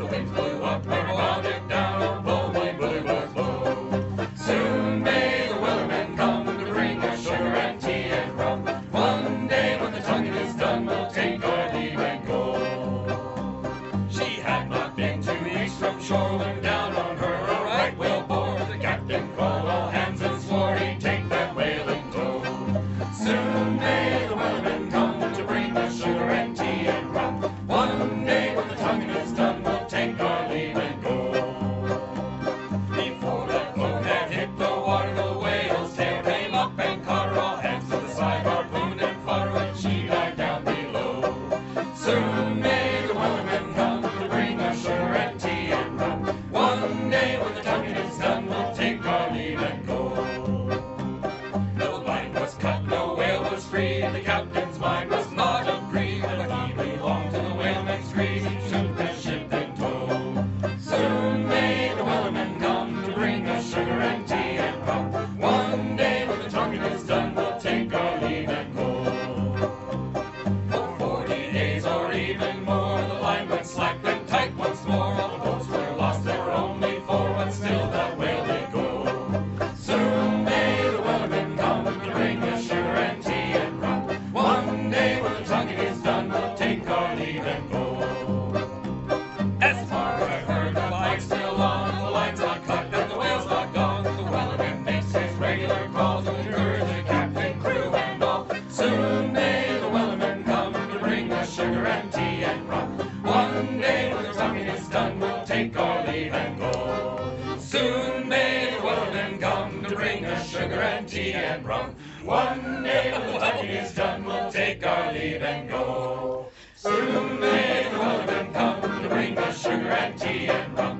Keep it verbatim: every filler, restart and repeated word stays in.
The winds blew up and brought it down. Blow, my bully boys, blow. Soon may the Wellerman come to bring us sugar and tea and rum. One day when the tonguing is done, we'll take our leave and go. She had not been two weeks from shore when down on her a right whale bore. The captain called all hands and swore he'd take that whale in tow. Soon may the Wellerman come to bring us sugar and tea and rum. One day when the tonguing is done, we'll take our leave and go. Before that boat had hit the water, the whale's tail came up and caught her. All hands to the side, harpooned and fought her, and she died down below. Soon may the Wellerman come to bring us sugar and tea and rum. One day when the tonguing is done, we'll take our leave and go. No line was cut, no whale was free. The captain's mind was not of greed, but he belonged to the whaleman's creed. He shoot the ship in tow. Soon may the Wellerman come to bring us sugar and tea and rum. One day when the tonguing is done, we'll take our leave and go. For forty days or even more, the line went slack and tight once more. All the boats were lost, there were only four, but still that whale they go. Soon may the Wellerman come to bring us sugar and tea and rum. One day when the tonguing is done, we'll take our leave and go. As far as I've heard, the flight's still on, the line's not cut and the whale's not gone. The Wellerman makes his regular call to encourage the captain, crew, and all. Soon may the Wellerman come to bring us sugar and tea and rum. One day when the tonguing is done, we'll take our leave and go. Soon may the Wellerman come to bring us sugar and tea and rum. One day when the tonguing is done, we'll take our leave and go. Soon may the Wellerman come to bring us sugar and tea and rum.